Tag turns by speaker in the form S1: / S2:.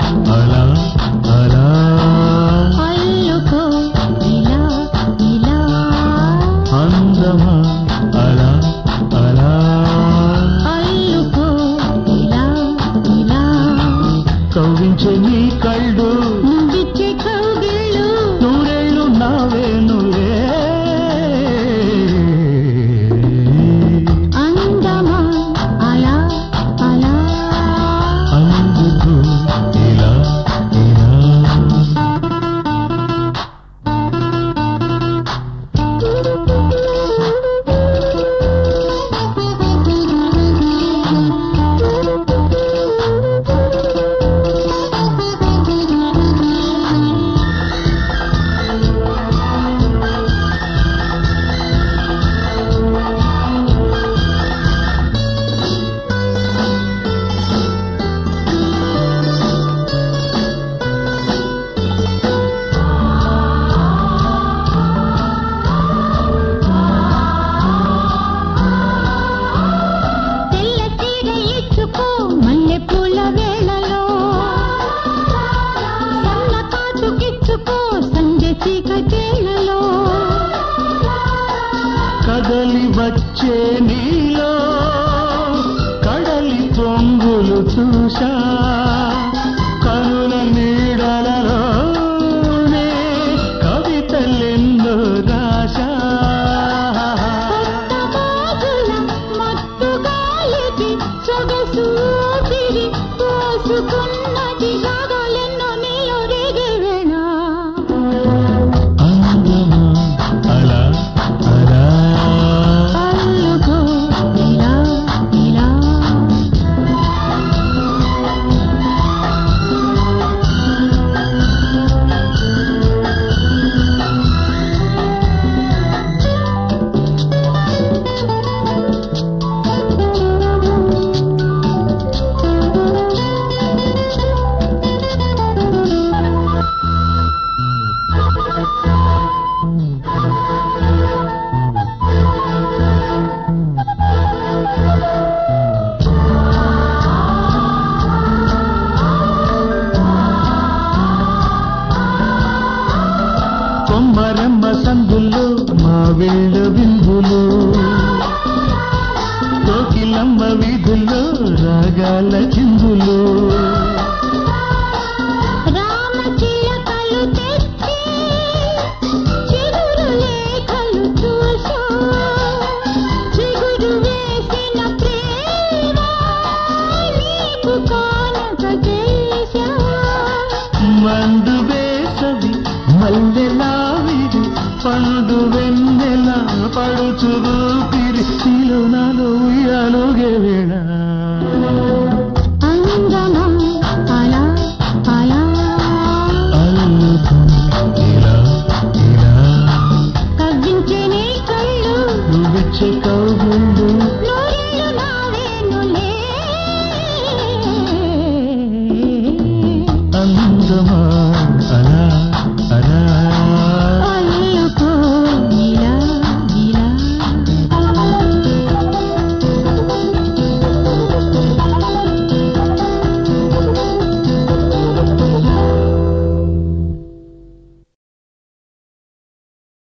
S1: అలా అలా
S2: అల్లుకో ఇలా ఇలా
S1: అందమా అలా అలా
S2: అల్లుకో ఇలా ఇలా
S1: కవ్వించే నీ కళ్ళు
S2: నువ్విచ్చే కౌగిళ్ళు
S1: నూరేళ్ళు నావేనులే
S2: అందమా అలా అలా
S1: అందుకు ఇలా ఇలా
S2: తెల్ల తీగ ఇచ్చుకో మల్లెపూల వేళలో సన్న కాచుకిచ్చుకో సంధ్య చీకటేళ్లలో
S1: కదలి వచ్చే నీలో కడలి పొంగులు చూశా కనుల నీడలలోనే కవితలెన్నో రాశా
S2: కొత్త మత్తు గాలికి సొగసు ఊపిరి పోసుకున్నది రాగాలెన్నో నీలో రేగే వేళ
S1: అందమా అలా అలా
S2: అల్లుకో ఇలా ఇలా
S1: కొమ్మరెమ్మ సందుల్లో మా వేళ్ళ బిందులు కోకిలమ్మ వీధుల్లో రాగాల చిందులు
S2: రామచిలకలు తెచ్చి చిగురు లేఖలు చూసా చిగురు వేసిన ప్రేమ నీకు కానుక చేశా
S1: మందు వేసవి మల్లెలావిడి పండు వెన్నెల పడుచు ఊపిరి నీలో నాలో ఉయ్యాలోగే వేళ